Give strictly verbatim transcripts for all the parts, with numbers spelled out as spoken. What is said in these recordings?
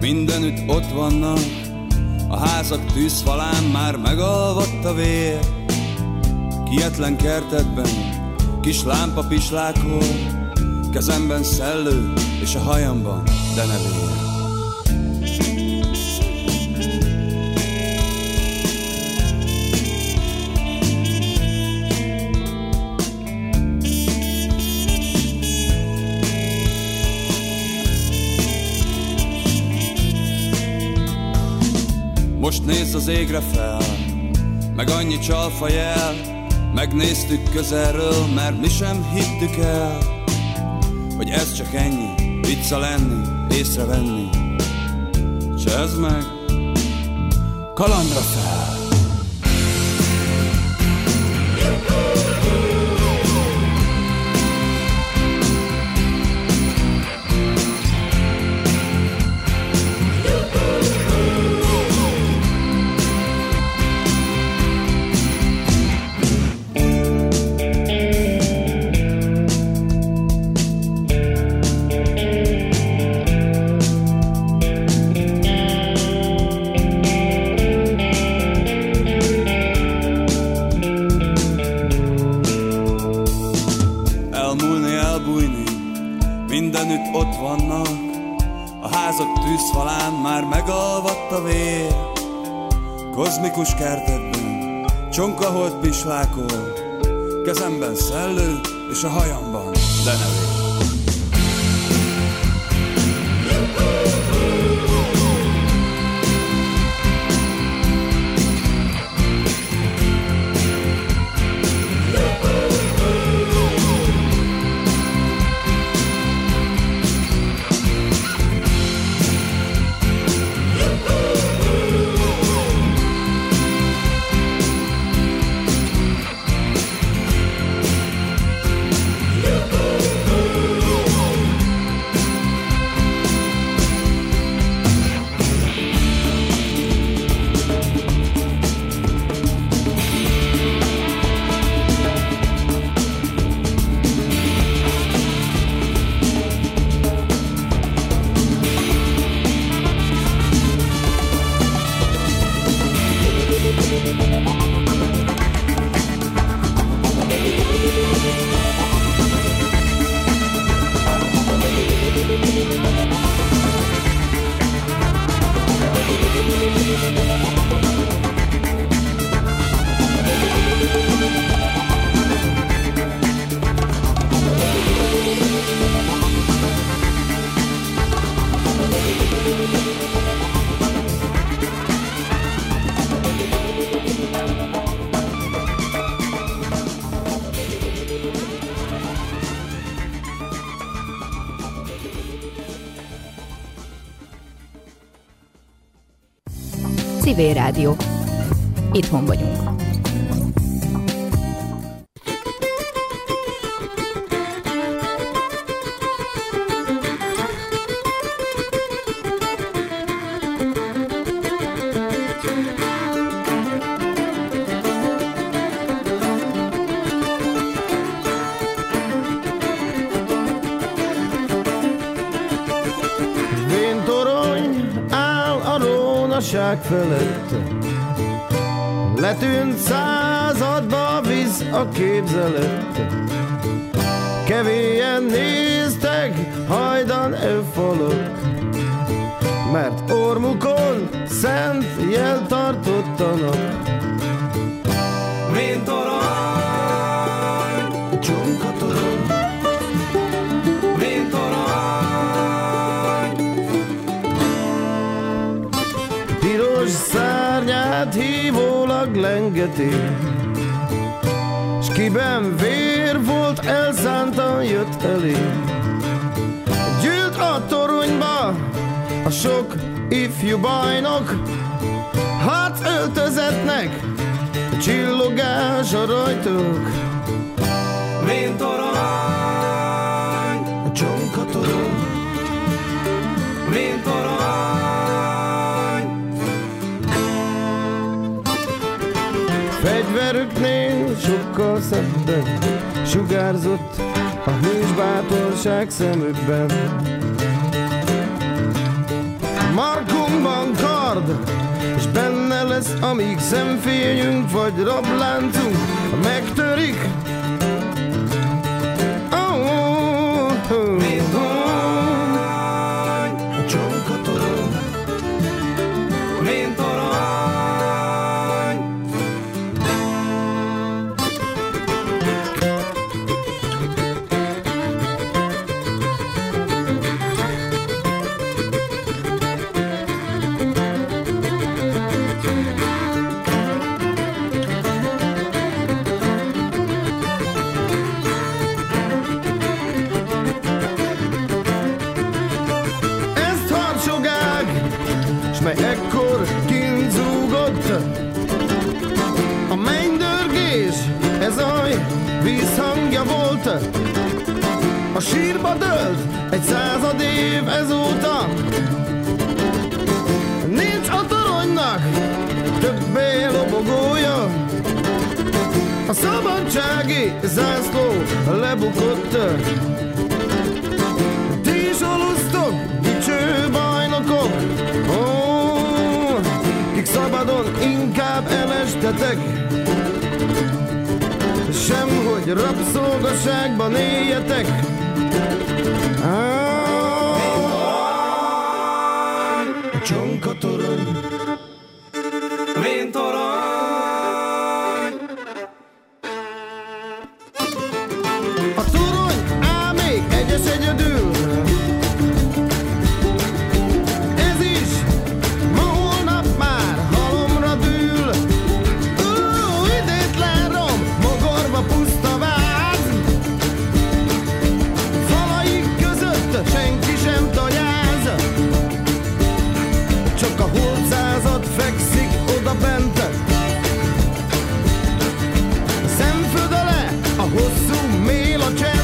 mindenütt ott vannak, a házak tűzfalán már megalvadt a vér. Kietlen kertekben kis lámpa pislákol, kezemben szellő és a hajamban denevér. Most nézz az égre fel, meg annyi csalfa jel, megnéztük közelről, mert mi sem hittük el, hogy ez csak ennyi, vicca lenni, észrevenni. Csezd meg, kalandra fel! Mindenütt ott vannak, a házak tűzfalán már megalvadt a vér. Kozmikus kertekben csonkaholt pislákol, kezemben szellő és a hajamban denevér. Civil Rádió. Itthon vagyunk. Felett letűnt századba víz a képzelet. Kevélyen néztek hajdan falak, mert ormukon szent jel tartottanak. Mint torony, csonkatorony, mint torony. Piros szárnyát hívólag lengeti, s kiben vér volt, elszántan jött elé. Gyűlt a toronyba a sok ifjú bajnok, hát öltözetnek csillogás a rajtok. Mint torony, a csonkatorony, mint torony. Fegyverüknél sokkal szebben sugárzott a hős bátorság szemükben. markunkban kard, és benne lesz, amíg szemfényünk vagy rabláncunk megtörik. Oh, oh, oh, oh. A csonkatorony, mint arany. Ekkor kint zúgott a mennydörgés, ez aj vízhangja volt. A sírba dőlt egy század év ezóta. Nincs a toronynak többé lobogója. A szabadsági zászló lebukott. Ti is alusztok, dicső bajnokok, oh, kik szabadon inkább elestetek, semhogy rabszolgaságban éljetek. A csonkatorony, mint arany. A torony áll még egyes egyedül. Ez is ma holnap már halomra dől. Ó, idétlen rom, mogorva puszta váz. Falaik között senki sem tagyáz. Csak a holdszázad fekszik oda bent. Szemfödele a hosszú mél a csend.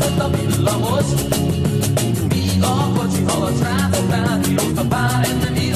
Míg a kocsi halad rátok rá, írott a pár, and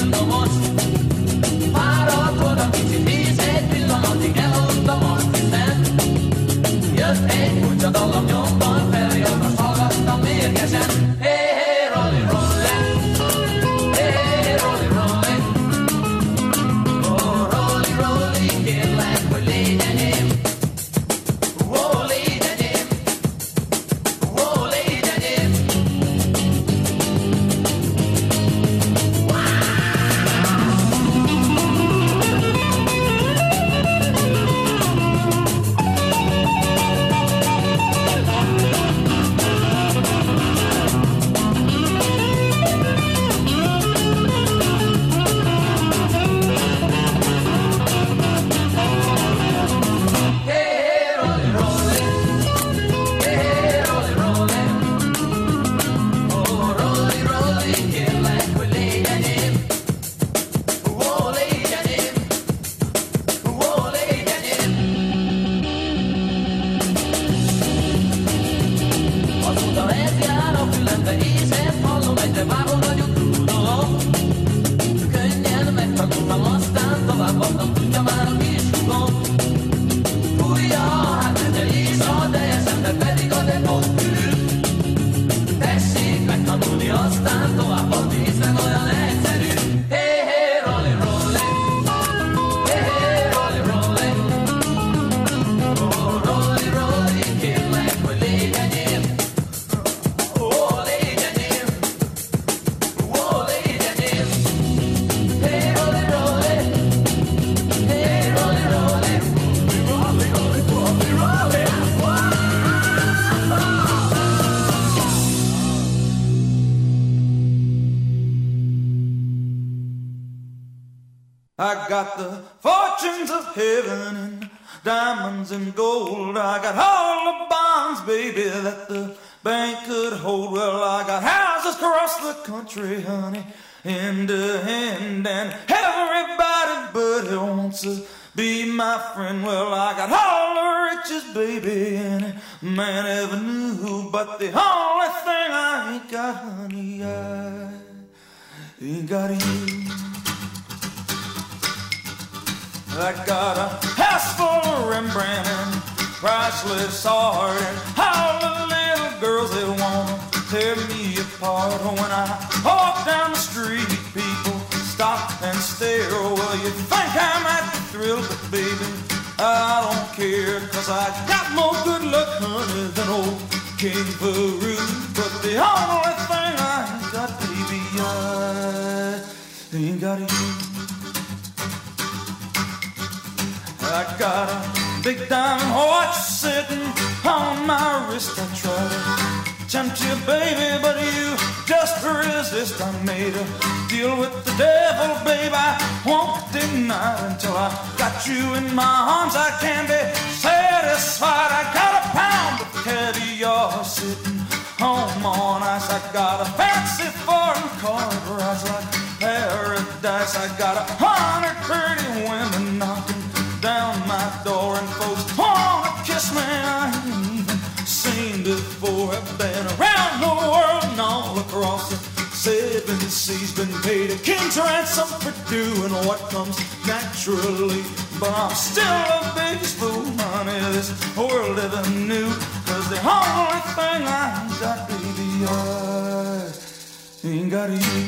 I got the fortunes of heaven and diamonds and gold. I got all the bonds, baby, that the bank could hold. Well, I got houses across the country, honey, hand to hand, and everybody but he wants to be my friend. Well, I got all the riches, baby, any man ever knew, but the only thing I ain't got, honey, I ain't got you. I got a house full of Rembrandt and priceless art, and all the little girls that wanna tear me apart. When I walk down the street, people stop and stare. Well, you think I might be thrilled, but baby, I don't care, 'cause I got more good luck, honey, than old King Farouk. But the only thing I ain't got, baby, I ain't got you. I got a big diamond watch sitting on my wrist. I try to tempt you, baby, but you just resist. I made a deal with the devil, babe, I won't deny it. Until I got you in my arms, I can't be satisfied. I got a pound of caviar sitting home on ice. I got a fancy foreign car that rides like paradise. I got a hundred pretty women knocking down my door, and folks wanna kiss me I ain't even seen before. I've been around the world and all across the seven seas, been paid a king's ransom for doing what comes naturally. But I'm still the biggest fool, honey, this world ever knew, 'cause the only thing I ain't got, baby, I ain't got you.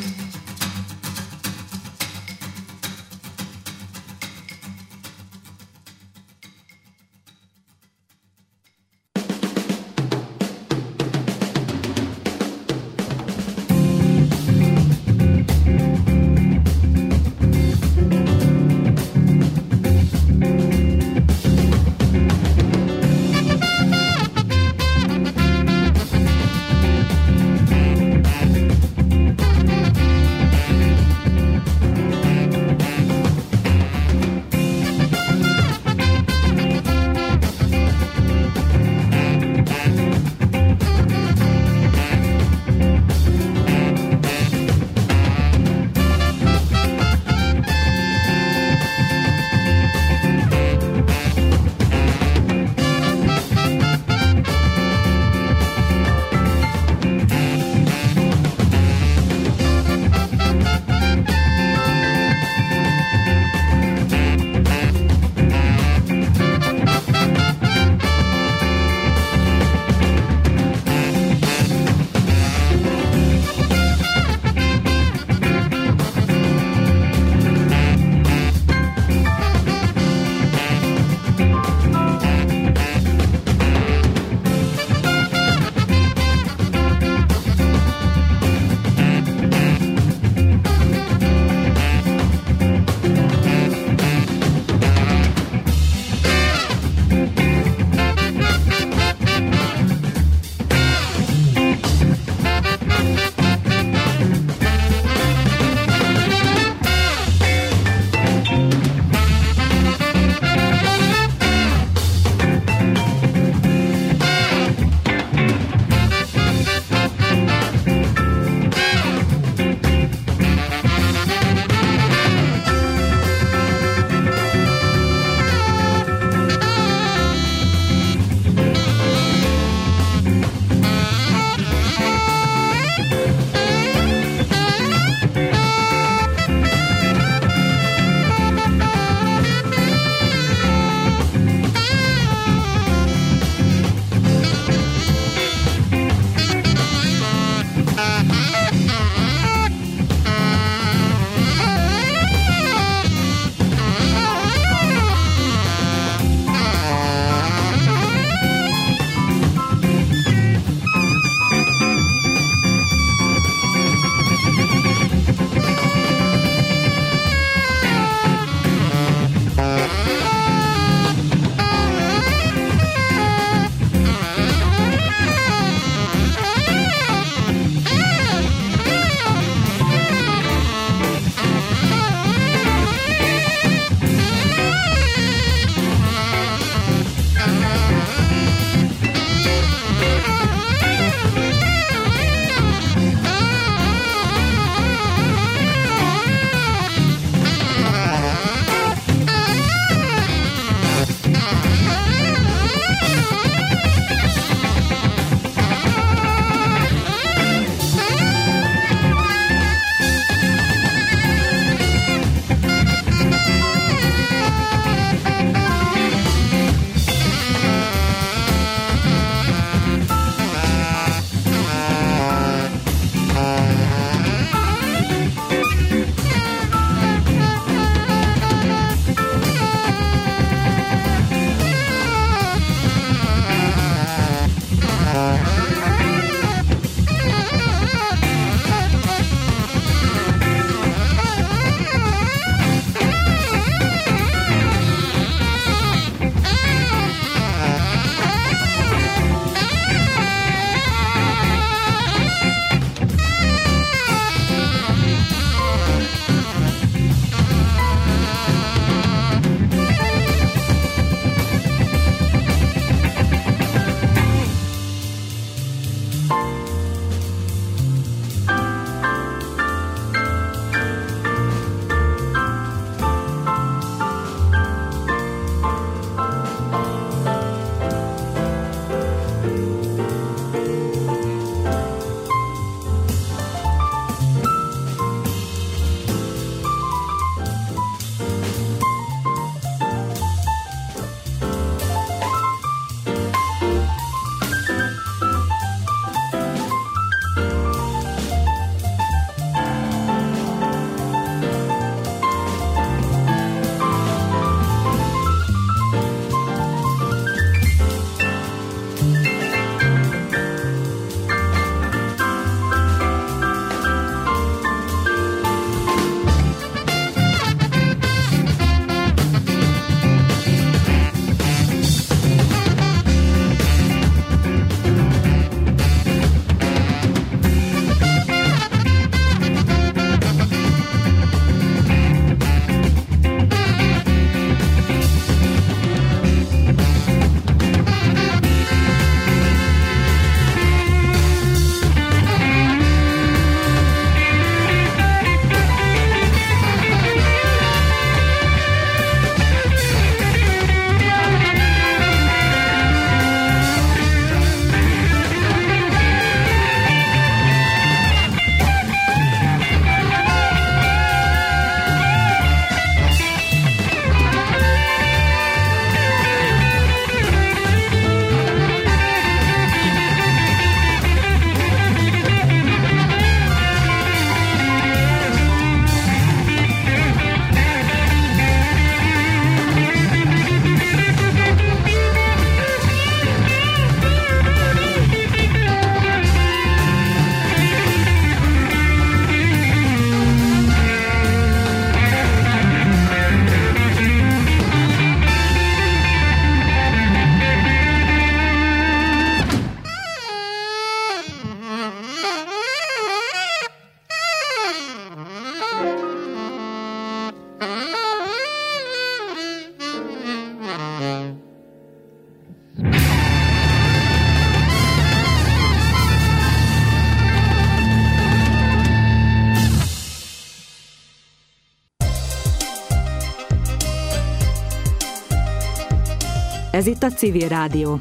Ez itt a Civil Rádió.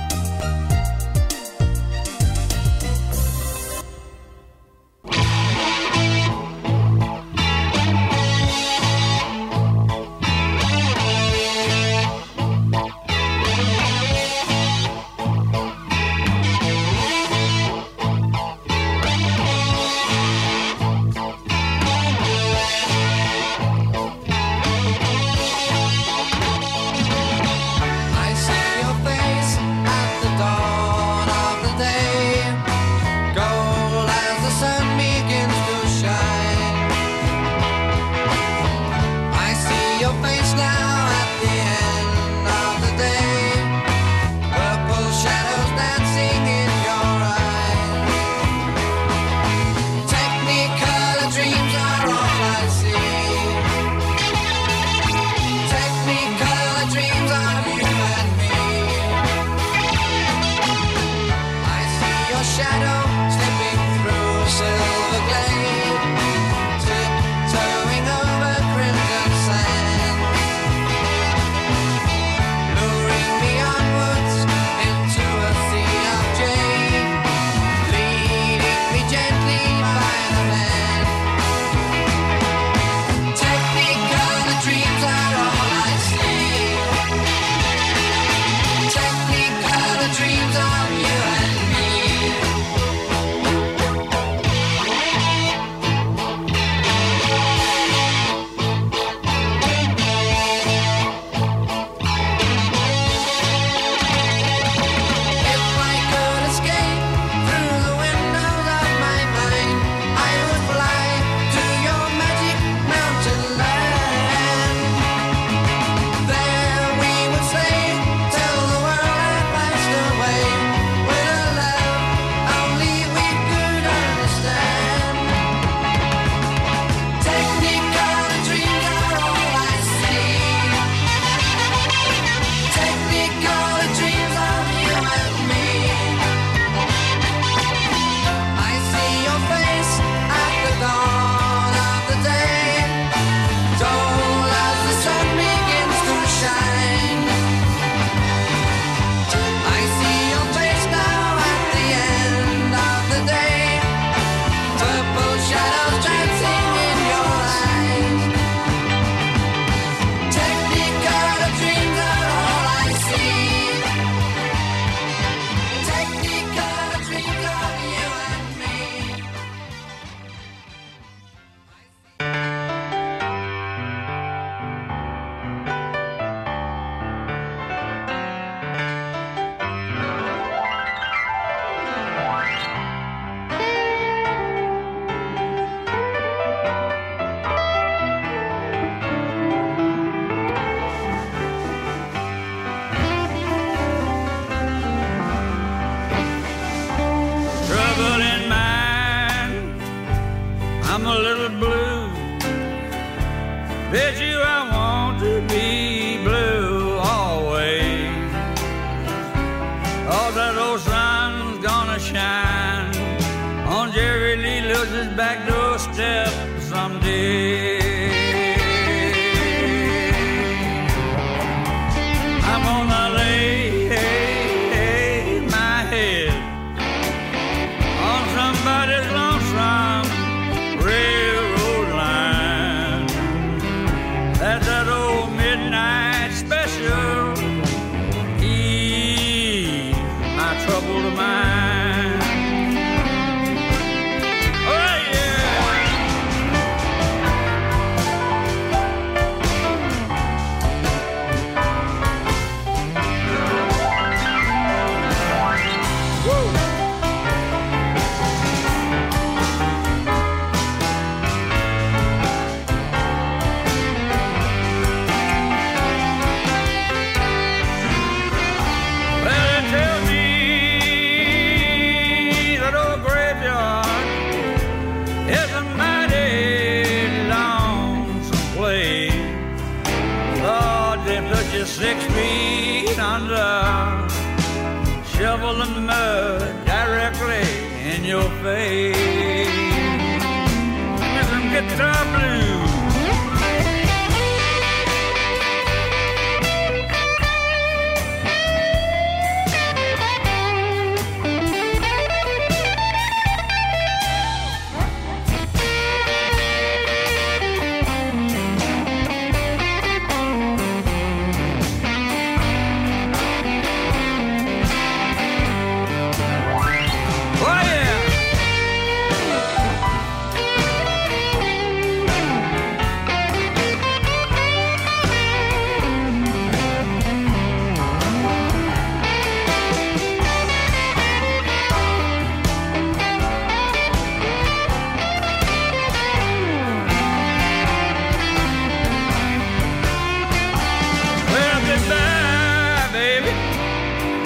Six feet under, shoveling mud directly in your face.